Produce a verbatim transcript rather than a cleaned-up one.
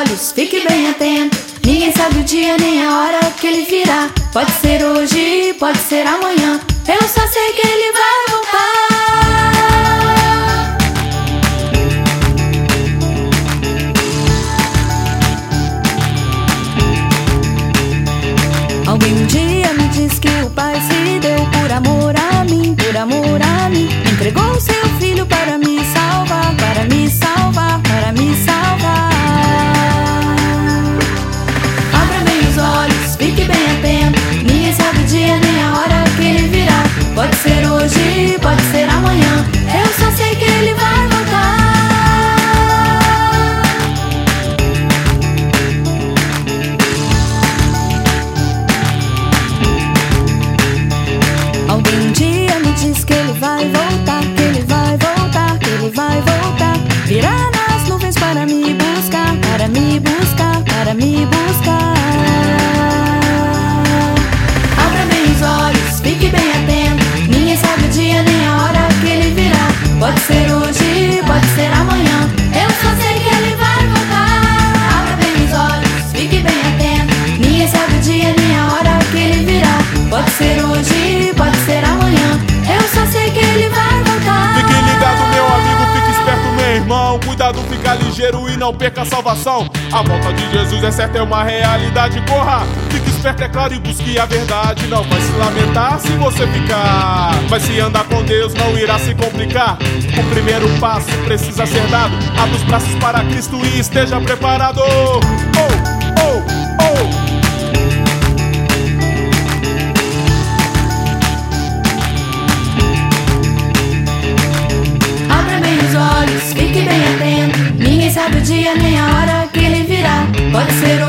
olhos, fique bem atento. Ninguém sabe o dia nem a hora que ele virá. Pode ser hoje, pode ser amanhã. Eu só sei que ele vai voltar. Alguém um dia me disse que o Pai se deu por amor a mim, por amor a mim. Entregou o seu filho para me salvar, para me salvar, para me salvar. Abra bem os olhos, fique bem atento. Ninguém sabe o dia nem a hora que ele virá. Pode ser hoje, pode ser amanhã. Eu só sei que ele vai voltar. Alguém um dia me disse que ele vai voltar, que ele vai voltar, que ele vai voltar. Virá nas nuvens para me buscar, para me buscar, para me buscar. Abra bem os olhos, fique bem atento. Ninguém sabe o dia nem a hora que ele virá. Pode ser hoje, pode ser amanhã. Eu só sei que ele vai voltar. Abra bem os olhos, fique bem atento. Ninguém sabe o dia nem a hora que ele virá. Pode ser hoje, pode ser amanhã. Eu só sei que ele vai voltar. Fique ligado, meu amigo, fique esperto, meu irmão. Cuidado, fica ligeiro e não perca a salvação. A volta de Jesus é certa, é uma realidade. Corra, fique esperto, é claro, e busque a verdade. Não vai se lamentar se você ficar, mas se andar com Deus não irá se complicar. O primeiro passo precisa ser dado. Abra os braços para Cristo e esteja preparado. Oh, oh, oh. Fique bem atento. Ninguém sabe o dia nem a hora que ele virá. Pode ser